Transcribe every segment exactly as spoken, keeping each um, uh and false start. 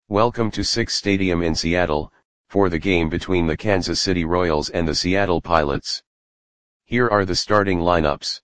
Welcome to Sick's Stadium in Seattle, for the game between the Kansas City Royals and the Seattle Pilots. Here are the starting lineups.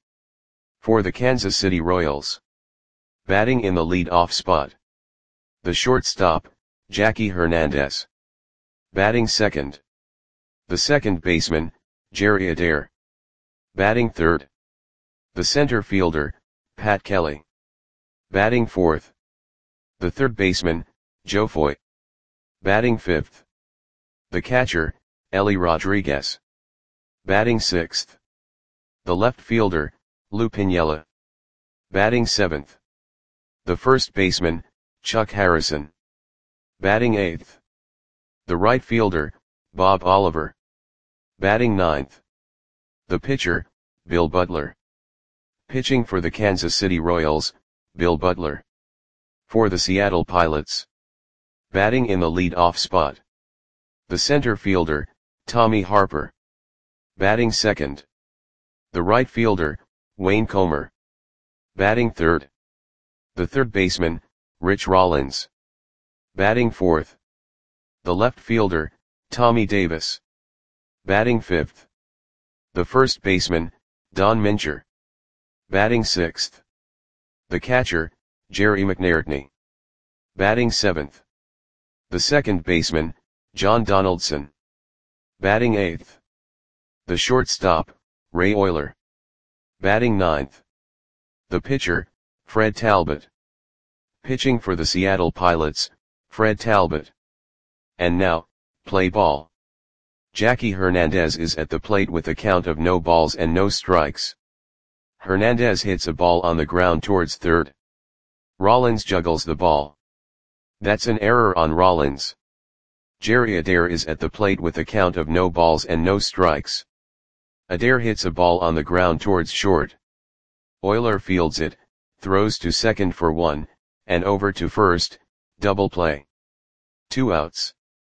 For the Kansas City Royals. Batting in the lead-off spot. The shortstop, Jackie Hernandez. Batting second. The second baseman, Jerry Adair. Batting third. The center fielder, Pat Kelly. Batting fourth. The third baseman, Joe Foy. Batting fifth. The catcher, Ellie Rodriguez. Batting sixth. The left fielder, Lou Piniella. Batting seventh. The first baseman, Chuck Harrison. Batting eighth. The right fielder, Bob Oliver. Batting ninth. The pitcher, Bill Butler. Pitching for the Kansas City Royals, Bill Butler. For the Seattle Pilots. Batting in the lead-off spot. The center fielder, Tommy Harper. Batting second. The right fielder, Wayne Comer. Batting third. The third baseman, Rich Rollins. Batting fourth. The left fielder, Tommy Davis. Batting fifth. The first baseman, Don Mincher. Batting sixth. The catcher, Jerry McNairtney. Batting seventh. The second baseman, John Donaldson. Batting eighth. The shortstop, Ray Oyler. Batting ninth. The pitcher, Fred Talbot. Pitching for the Seattle Pilots, Fred Talbot. And now, play ball. Jackie Hernandez is at the plate with a count of no balls and no strikes. Hernandez hits a ball on the ground towards third. Rollins juggles the ball. That's an error on Rollins. Jerry Adair is at the plate with a count of no balls and no strikes. Adair hits a ball on the ground towards short. Oyler fields it, throws to second for one, and over to first, double play. Two outs.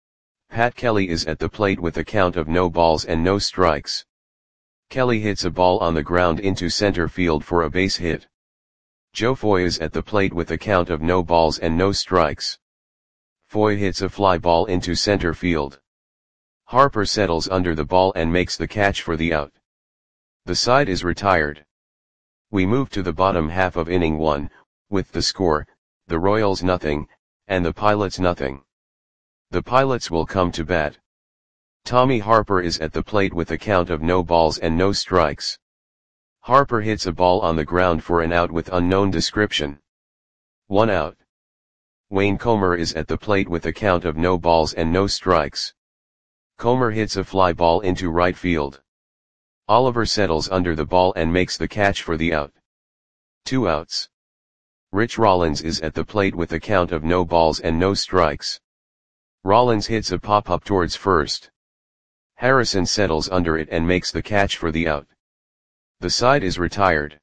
Pat Kelly is at the plate with a count of no balls and no strikes. Kelly hits a ball on the ground into center field for a base hit. Joe Foy is at the plate with a count of no balls and no strikes. Foy hits a fly ball into center field. Harper settles under the ball and makes the catch for the out. The side is retired. We move to the bottom half of inning one, with the score, the Royals nothing, and the Pilots nothing. The Pilots will come to bat. Tommy Harper is at the plate with a count of no balls and no strikes. Harper hits a ball on the ground for an out with unknown description. One out. Wayne Comer is at the plate with a count of no balls and no strikes. Comer hits a fly ball into right field. Oliver settles under the ball and makes the catch for the out. Two outs. Rich Rollins is at the plate with a count of no balls and no strikes. Rollins hits a pop-up towards first. Harrison settles under it and makes the catch for the out. The side is retired.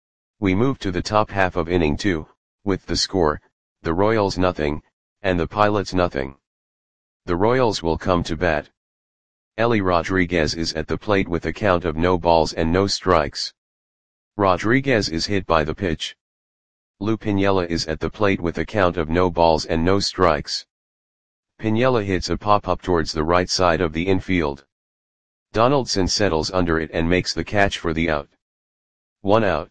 We move to the top half of inning two, with the score, the Royals nothing, and the Pilots nothing. The Royals will come to bat. Ellie Rodriguez is at the plate with a count of no balls and no strikes. Rodriguez is hit by the pitch. Lou Piniella is at the plate with a count of no balls and no strikes. Piniella hits a pop-up towards the right side of the infield. Donaldson settles under it and makes the catch for the out. One out.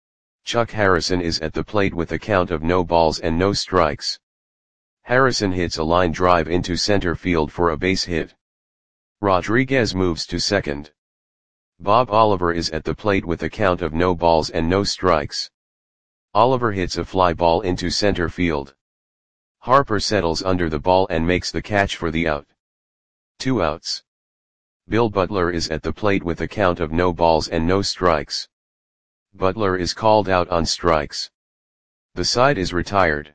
Chuck Harrison is at the plate with a count of no balls and no strikes. Harrison hits a line drive into center field for a base hit. Rodriguez moves to second. Bob Oliver is at the plate with a count of no balls and no strikes. Oliver hits a fly ball into center field. Harper settles under the ball and makes the catch for the out. Two outs. Bill Butler is at the plate with a count of no balls and no strikes. Butler is called out on strikes. The side is retired.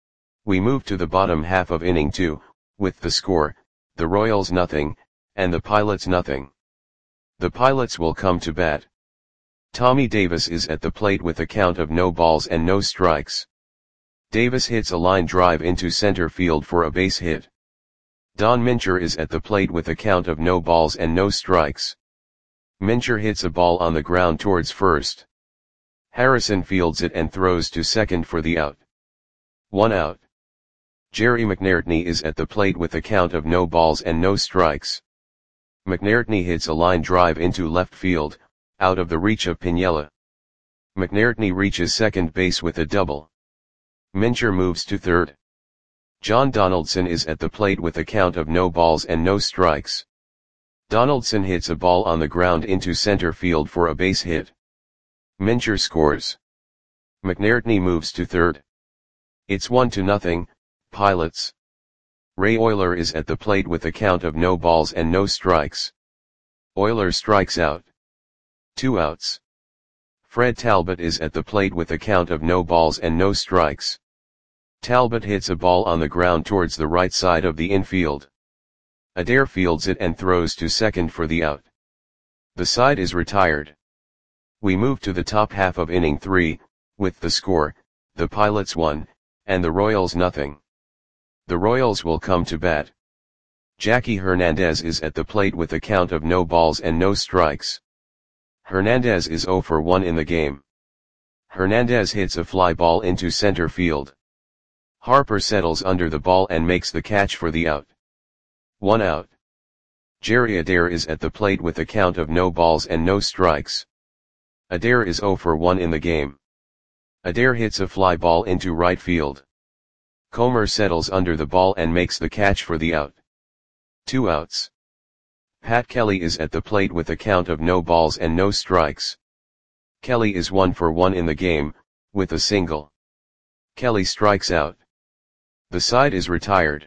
We move to the bottom half of inning two, with the score, the Royals nothing, and the Pilots nothing. The Pilots will come to bat. Tommy Davis is at the plate with a count of no balls and no strikes. Davis hits a line drive into center field for a base hit. Don Mincher is at the plate with a count of no balls and no strikes. Mincher hits a ball on the ground towards first. Harrison fields it and throws to second for the out. One out. Jerry McNairtney is at the plate with a count of no balls and no strikes. McNairtney hits a line drive into left field, out of the reach of Piniella. McNairtney reaches second base with a double. Mincher moves to third. John Donaldson is at the plate with a count of no balls and no strikes. Donaldson hits a ball on the ground into center field for a base hit. Mincher scores. McNairtney moves to third. It's one to nothing, Pilots. Ray Oyler is at the plate with a count of no balls and no strikes. Oyler strikes out. Two outs. Fred Talbot is at the plate with a count of no balls and no strikes. Talbot hits a ball on the ground towards the right side of the infield. Adair fields it and throws to second for the out. The side is retired. We move to the top half of inning three, with the score, the Pilots one, and the Royals nothing. The Royals will come to bat. Jackie Hernandez is at the plate with a count of no balls and no strikes. Hernandez is oh for one in the game. Hernandez hits a fly ball into center field. Harper settles under the ball and makes the catch for the out. One out. Jerry Adair is at the plate with a count of no balls and no strikes. Adair is oh for one in the game. Adair hits a fly ball into right field. Comer settles under the ball and makes the catch for the out. Two outs. Pat Kelly is at the plate with a count of no balls and no strikes. Kelly is one for one in the game, with a single. Kelly strikes out. The side is retired.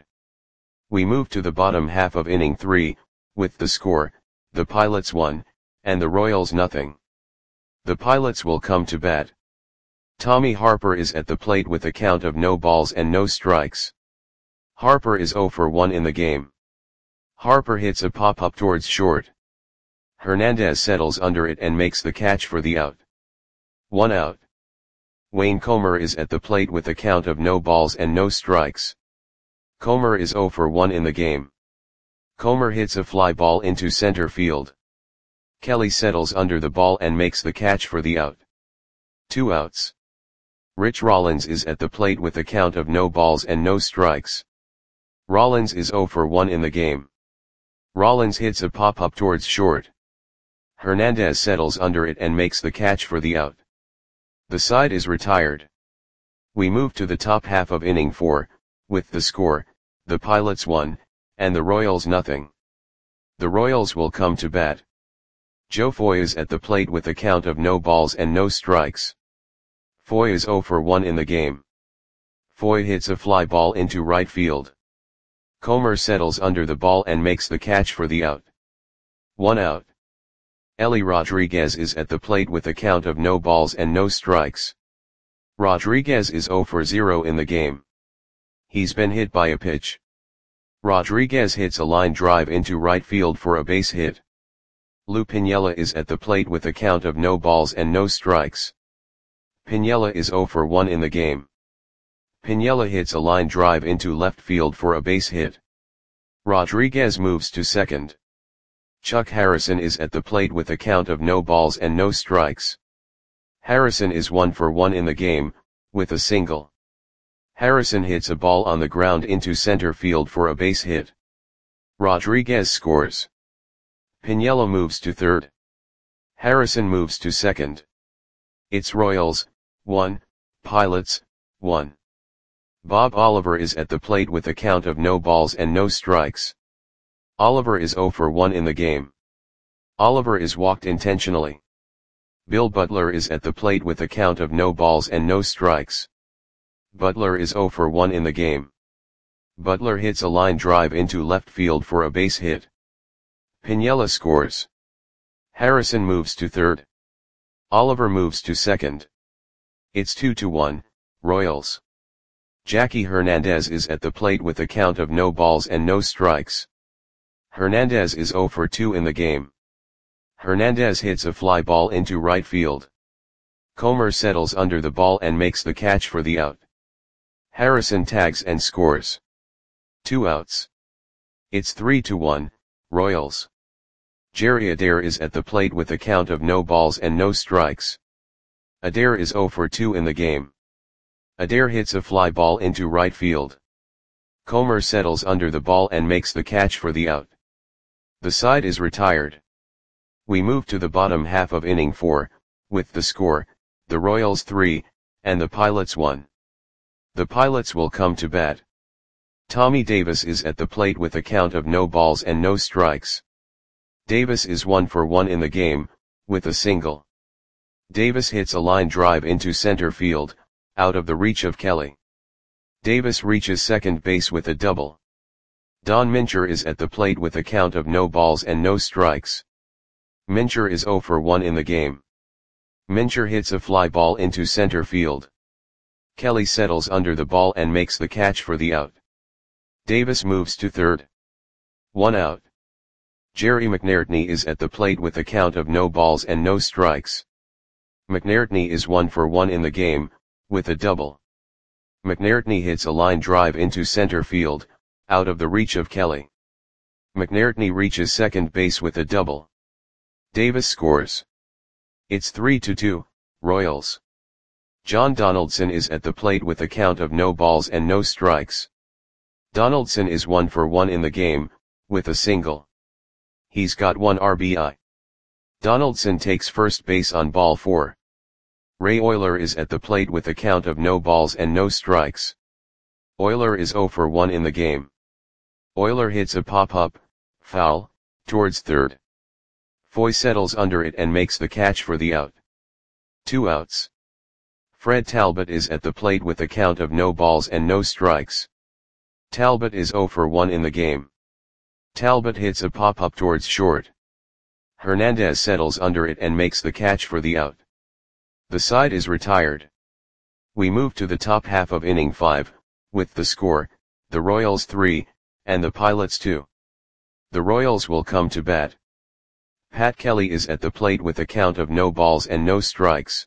We move to the bottom half of inning three, with the score, the Pilots one, and the Royals nothing. The Pilots will come to bat. Tommy Harper is at the plate with a count of no balls and no strikes. Harper is oh for one in the game. Harper hits a pop-up towards short. Hernandez settles under it and makes the catch for the out. One out. Wayne Comer is at the plate with a count of no balls and no strikes. Comer is oh for one in the game. Comer hits a fly ball into center field. Kelly settles under the ball and makes the catch for the out. Two outs. Rich Rollins is at the plate with a count of no balls and no strikes. Rollins is oh for one in the game. Rollins hits a pop-up towards short. Hernandez settles under it and makes the catch for the out. The side is retired. We move to the top half of inning four, with the score, the Pilots one, and the Royals nothing. The Royals will come to bat. Joe Foy is at the plate with a count of no balls and no strikes. Foy is oh for one in the game. Foy hits a fly ball into right field. Comer settles under the ball and makes the catch for the out. One out. Ellie Rodriguez is at the plate with a count of no balls and no strikes. Rodriguez is oh for zero in the game. He's been hit by a pitch. Rodriguez hits a line drive into right field for a base hit. Lou Piniella is at the plate with a count of no balls and no strikes. Piniella is oh for one in the game. Piniella hits a line drive into left field for a base hit. Rodriguez moves to second. Chuck Harrison is at the plate with a count of no balls and no strikes. Harrison is one for one in the game, with a single. Harrison hits a ball on the ground into center field for a base hit. Rodriguez scores. Piniella moves to third. Harrison moves to second. It's Royals, one, Pilots, one. Bob Oliver is at the plate with a count of no balls and no strikes. Oliver is oh for one in the game. Oliver is walked intentionally. Bill Butler is at the plate with a count of no balls and no strikes. Butler is oh for one in the game. Butler hits a line drive into left field for a base hit. Piniella scores. Harrison moves to third. Oliver moves to second. It's two to one, Royals. Jackie Hernandez is at the plate with a count of no balls and no strikes. Hernandez is oh for two in the game. Hernandez hits a fly ball into right field. Comer settles under the ball and makes the catch for the out. Harrison tags and scores. Two outs. It's three to one, Royals. Jerry Adair is at the plate with a count of no balls and no strikes. Adair is oh for two in the game. Adair hits a fly ball into right field. Comer settles under the ball and makes the catch for the out. The side is retired. We move to the bottom half of inning four, with the score, the Royals three, and the Pilots one. The Pilots will come to bat. Tommy Davis is at the plate with a count of no balls and no strikes. Davis is one for one in the game, with a single. Davis hits a line drive into center field, out of the reach of Kelly. Davis reaches second base with a double. Don Mincher is at the plate with a count of no balls and no strikes. Mincher is zero for one in the game. Mincher hits a fly ball into center field. Kelly settles under the ball and makes the catch for the out. Davis moves to third. One out. Jerry McNairtney is at the plate with a count of no balls and no strikes. McNairtney is one for one in the game, with a double. McNairtney hits a line drive into center field, out of the reach of Kelly. McNairtney reaches second base with a double. Davis scores. It's three to two, Royals. John Donaldson is at the plate with a count of no balls and no strikes. Donaldson is one for one in the game, with a single. He's got one R B I. Donaldson takes first base on ball four. Ray Oyler is at the plate with a count of no balls and no strikes. Oyler is zero for one in the game. Oyler hits a pop-up, foul, towards third. Foy settles under it and makes the catch for the out. Two outs. Fred Talbot is at the plate with a count of no balls and no strikes. Talbot is zero for one in the game. Talbot hits a pop-up towards short. Hernandez settles under it and makes the catch for the out. The side is retired. We move to the top half of inning five, with the score, the Royals three, and the Pilots two. The Royals will come to bat. Pat Kelly is at the plate with a count of no balls and no strikes.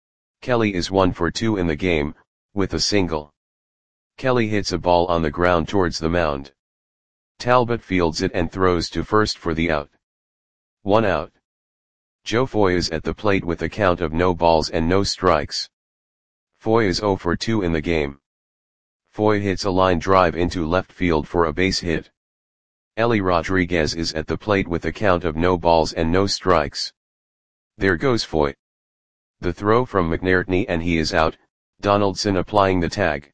Kelly is one for two in the game, with a single. Kelly hits a ball on the ground towards the mound. Talbot fields it and throws to first for the out. One out. Joe Foy is at the plate with a count of no balls and no strikes. Foy is zero for two in the game. Foy hits a line drive into left field for a base hit. Ellie Rodriguez is at the plate with a count of no balls and no strikes. There goes Foy. The throw from McNairtney and he is out, Donaldson applying the tag.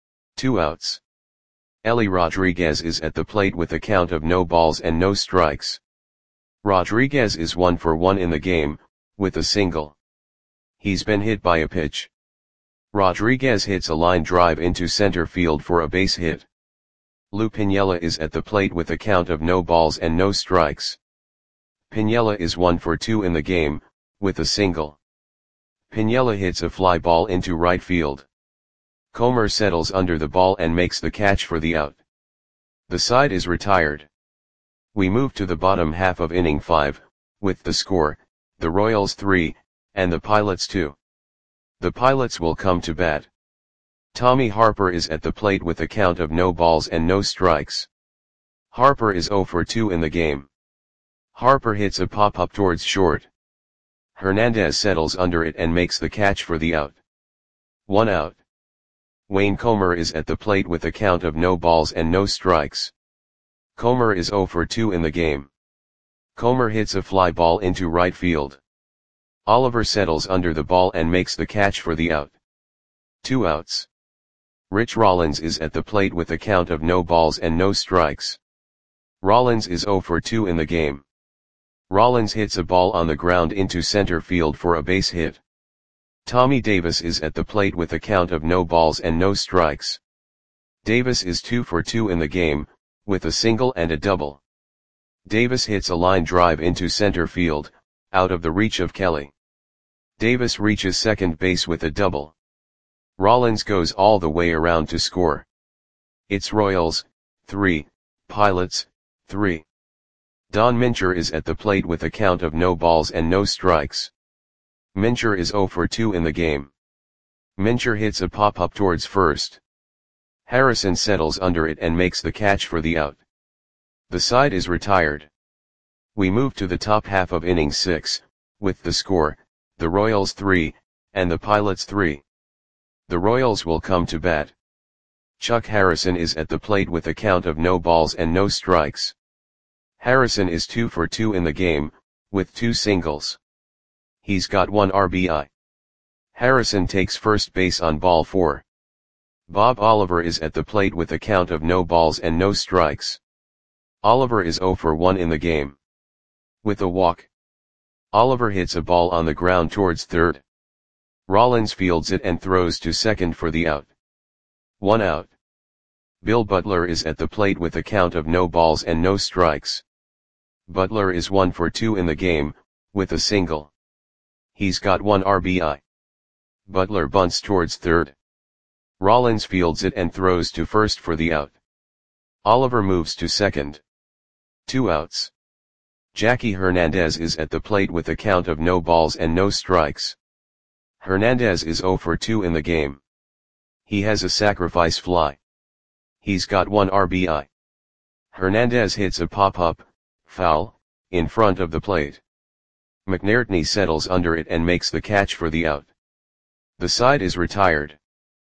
Two outs. Ellie Rodriguez is at the plate with a count of no balls and no strikes. Rodriguez is one for one in the game, with a single. He's been hit by a pitch. Rodriguez hits a line drive into center field for a base hit. Lou Piniella is at the plate with a count of no balls and no strikes. Piniella is one for two in the game, with a single. Piniella hits a fly ball into right field. Comer settles under the ball and makes the catch for the out. The side is retired. We move to the bottom half of inning five, with the score, the Royals three, and the Pilots two. The Pilots will come to bat. Tommy Harper is at the plate with a count of no balls and no strikes. Harper is zero for two in the game. Harper hits a pop-up towards short. Hernandez settles under it and makes the catch for the out. One out. Wayne Comer is at the plate with a count of no balls and no strikes. Comer is zero for two in the game. Comer hits a fly ball into right field. Oliver settles under the ball and makes the catch for the out. Two outs. Rich Rollins is at the plate with a count of no balls and no strikes. Rollins is zero for two in the game. Rollins hits a ball on the ground into center field for a base hit. Tommy Davis is at the plate with a count of no balls and no strikes. Davis is two for two in the game, with a single and a double. Davis hits a line drive into center field, out of the reach of Kelly. Davis reaches second base with a double. Rollins goes all the way around to score. It's Royals, three, Pilots, three. Don Mincher is at the plate with a count of no balls and no strikes. Mincher is zero for two in the game. Mincher hits a pop-up towards first. Harrison settles under it and makes the catch for the out. The side is retired. We move to the top half of inning six, with the score, the Royals three, and the Pilots three. The Royals will come to bat. Chuck Harrison is at the plate with a count of no balls and no strikes. Harrison is two for two in the game, with two singles. He's got one R B I. Harrison takes first base on ball four. Bob Oliver is at the plate with a count of no balls and no strikes. Oliver is zero for one in the game. With a walk, Oliver hits a ball on the ground towards third. Rollins fields it and throws to second for the out. One out. Bill Butler is at the plate with a count of no balls and no strikes. Butler is one for two in the game, with a single. He's got one R B I. Butler bunts towards third. Rollins fields it and throws to first for the out. Oliver moves to second. Two outs. Jackie Hernandez is at the plate with a count of no balls and no strikes. Hernandez is zero for two in the game. He has a sacrifice fly. He's got one R B I. Hernandez hits a pop-up, foul, in front of the plate. McNairtney settles under it and makes the catch for the out. The side is retired.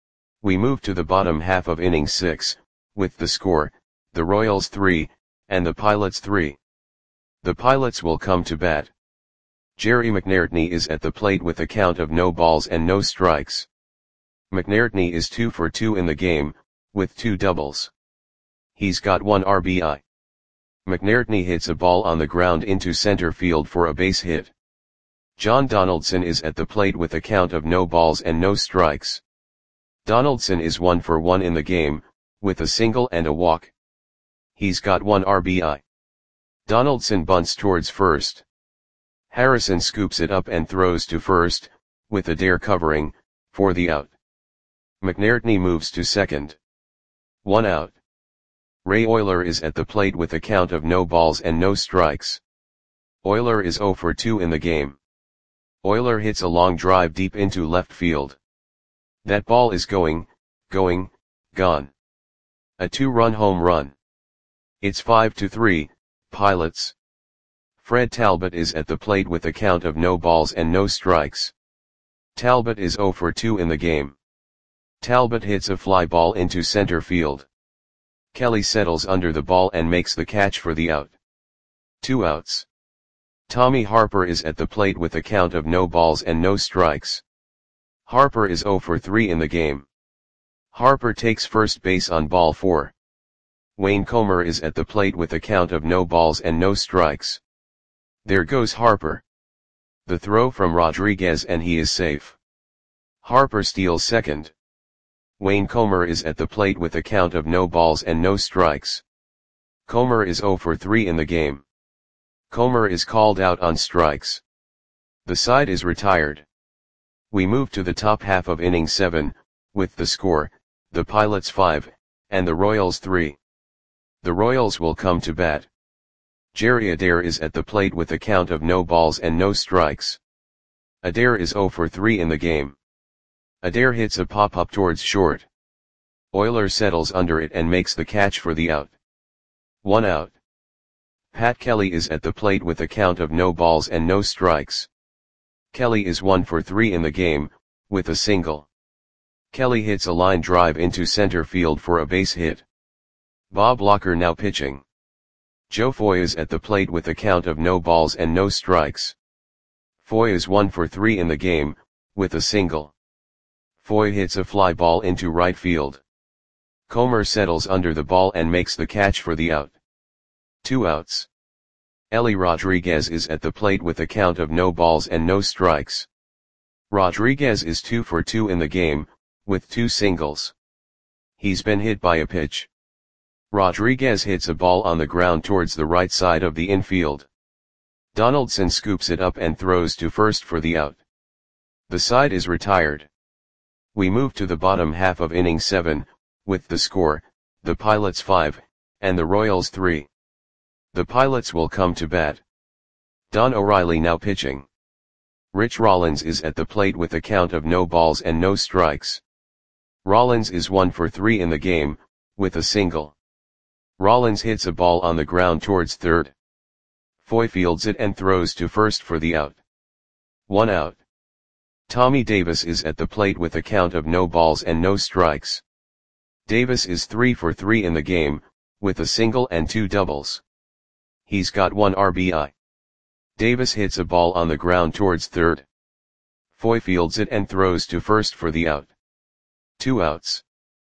We move to the bottom half of inning six, with the score, the Royals three, and the Pilots three. The Pilots will come to bat. Jerry McNairtney is at the plate with a count of no balls and no strikes. McNairtney is two for two in the game, with two doubles. He's got one R B I. McNairtney hits a ball on the ground into center field for a base hit. John Donaldson is at the plate with a count of no balls and no strikes. Donaldson is one for one in the game, with a single and a walk. He's got one R B I. Donaldson bunts towards first. Harrison scoops it up and throws to first, with Adair covering, for the out. McNairtney moves to second. One out. Ray Oyler is at the plate with a count of no balls and no strikes. Oyler is zero for two in the game. Oyler hits a long drive deep into left field. That ball is going, going, gone. A two-run home run. It's five to three, Pilots. Fred Talbot is at the plate with a count of no balls and no strikes. Talbot is zero for two in the game. Talbot hits a fly ball into center field. Kelly settles under the ball and makes the catch for the out. Two outs. Tommy Harper is at the plate with a count of no balls and no strikes. Harper is zero for three in the game. Harper takes first base on ball four. Wayne Comer is at the plate with a count of no balls and no strikes. There goes Harper. The throw from Rodriguez and he is safe. Harper steals second. Wayne Comer is at the plate with a count of no balls and no strikes. Comer is zero for three in the game. Comer is called out on strikes. The side is retired. We move to the top half of inning seven, with the score, the Pilots five, and the Royals three. The Royals will come to bat. Jerry Adair is at the plate with a count of no balls and no strikes. Adair is zero for three in the game. Adair hits a pop-up towards short. Oyler settles under it and makes the catch for the out. One out. Pat Kelly is at the plate with a count of no balls and no strikes. Kelly is one for three in the game, with a single. Kelly hits a line drive into center field for a base hit. Bob Locker now pitching. Joe Foy is at the plate with a count of no balls and no strikes. Foy is one for three in the game, with a single. Foy hits a fly ball into right field. Comer settles under the ball and makes the catch for the out. Two outs. Ellie Rodriguez is at the plate with a count of no balls and no strikes. Rodriguez is two for two in the game, with two singles. He's been hit by a pitch. Rodriguez hits a ball on the ground towards the right side of the infield. Donaldson scoops it up and throws to first for the out. The side is retired. We move to the bottom half of inning seven, with the score, the Pilots five, and the Royals three. The Pilots will come to bat. Don O'Reilly now pitching. Rich Rollins is at the plate with a count of no balls and no strikes. Rollins is one for three in the game, with a single. Rollins hits a ball on the ground towards third. Foy fields it and throws to first for the out. One out. Tommy Davis is at the plate with a count of no balls and no strikes. Davis is three for three in the game, with a single and two doubles. He's got one R B I. Davis hits a ball on the ground towards third. Foy fields it and throws to first for the out. Two outs.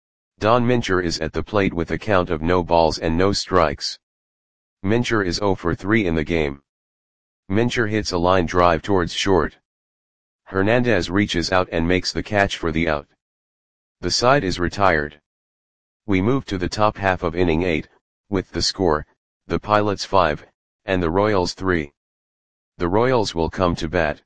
Don Mincher is at the plate with a count of no balls and no strikes. Mincher is zero for three in the game. Mincher hits a line drive towards short. Hernandez reaches out and makes the catch for the out. The side is retired. We move to the top half of inning eight, with the score, the Pilots five, and the Royals three. The Royals will come to bat.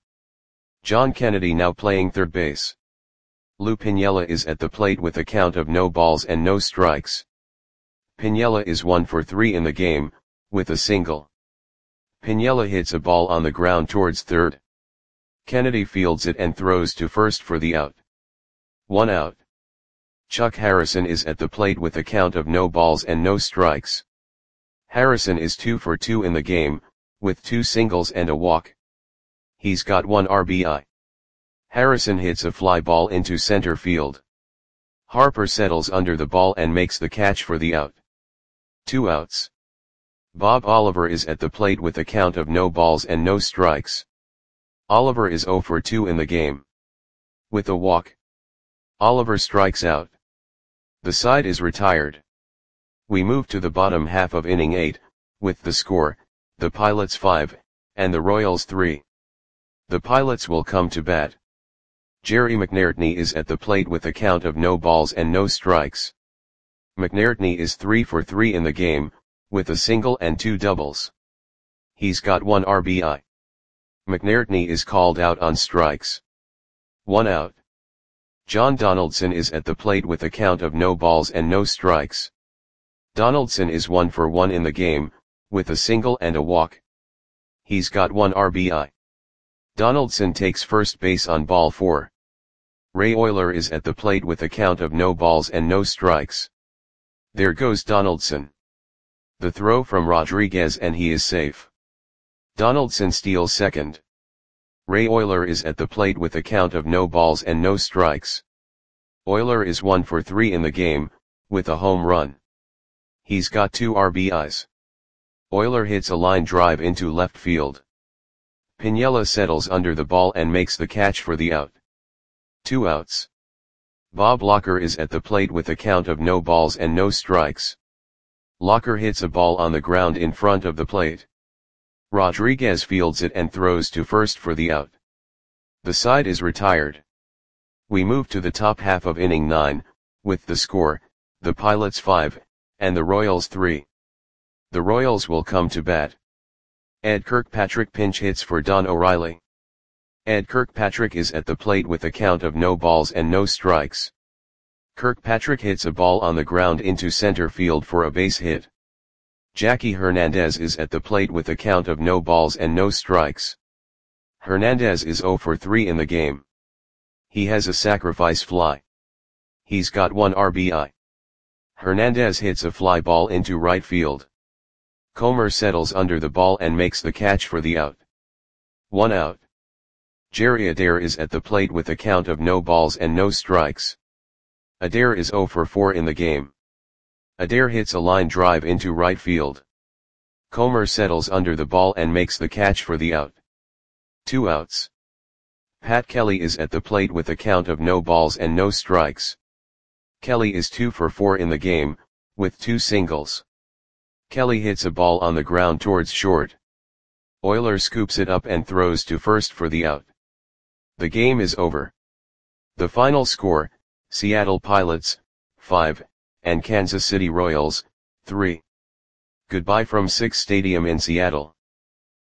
John Kennedy now playing third base. Lou Piniella is at the plate with a count of no balls and no strikes. Piniella is one for three in the game, with a single. Piniella hits a ball on the ground towards third. Kennedy fields it and throws to first for the out. One out. Chuck Harrison is at the plate with a count of no balls and no strikes. Harrison is two for two in the game, with two singles and a walk. He's got one R B I. Harrison hits a fly ball into center field. Harper settles under the ball and makes the catch for the out. Two outs. Bob Oliver is at the plate with a count of no balls and no strikes. Oliver is zero for two in the game. With a walk, Oliver strikes out. The side is retired. We move to the bottom half of inning eight, with the score, the Pilots five, and the Royals three. The Pilots will come to bat. Jerry McNairtney is at the plate with a count of no balls and no strikes. McNairtney is three for three in the game, with a single and two doubles. He's got one R B I. McNairtney is called out on strikes. One out. John Donaldson is at the plate with a count of no balls and no strikes. Donaldson is one for one in the game, with a single and a walk. He's got one R B I. Donaldson takes first base on ball four. Ray Oyler is at the plate with a count of no balls and no strikes. There goes Donaldson. The throw from Rodriguez and he is safe. Donaldson steals second. Ray Oyler is at the plate with a count of no balls and no strikes. Oyler is one for three in the game, with a home run. He's got two R B Is. Oyler hits a line drive into left field. Piniella settles under the ball and makes the catch for the out. Two outs. Bob Locker is at the plate with a count of no balls and no strikes. Locker hits a ball on the ground in front of the plate. Rodriguez fields it and throws to first for the out. The side is retired. We move to the top half of inning nine, with the score, the Pilots five, and the Royals three. The Royals will come to bat. Ed Kirkpatrick pinch hits for Don O'Reilly. Ed Kirkpatrick is at the plate with a count of no balls and no strikes. Kirkpatrick hits a ball on the ground into center field for a base hit. Jackie Hernandez is at the plate with a count of no balls and no strikes. Hernandez is zero for three in the game. He has a sacrifice fly. He's got one R B I. Hernandez hits a fly ball into right field. Comer settles under the ball and makes the catch for the out. One out. Jerry Adair is at the plate with a count of no balls and no strikes. Adair is zero for four in the game. Adair hits a line drive into right field. Comer settles under the ball and makes the catch for the out. Two outs. Pat Kelly is at the plate with a count of no balls and no strikes. Kelly is two for four in the game, with two singles. Kelly hits a ball on the ground towards short. Oyler scoops it up and throws to first for the out. The game is over. The final score, Seattle Pilots, five, and Kansas City Royals, three. Goodbye from Sick's Stadium in Seattle.